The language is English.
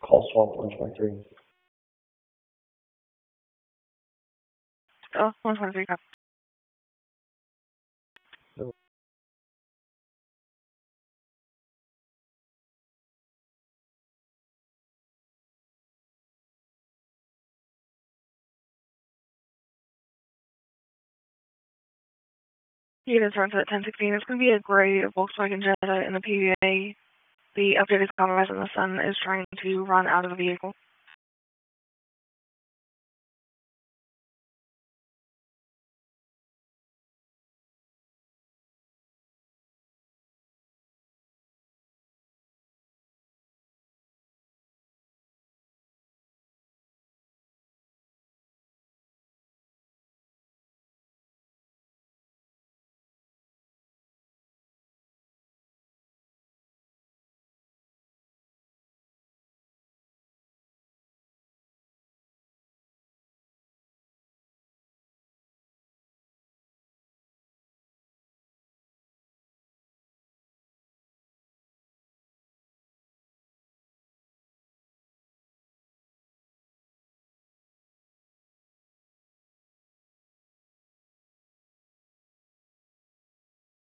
Call swap 123. Oh, 123. Units run to at 1016. It's going to be a gray Volkswagen Jetta in the PVA. The updated compromise in the sun is trying to run out of the vehicle.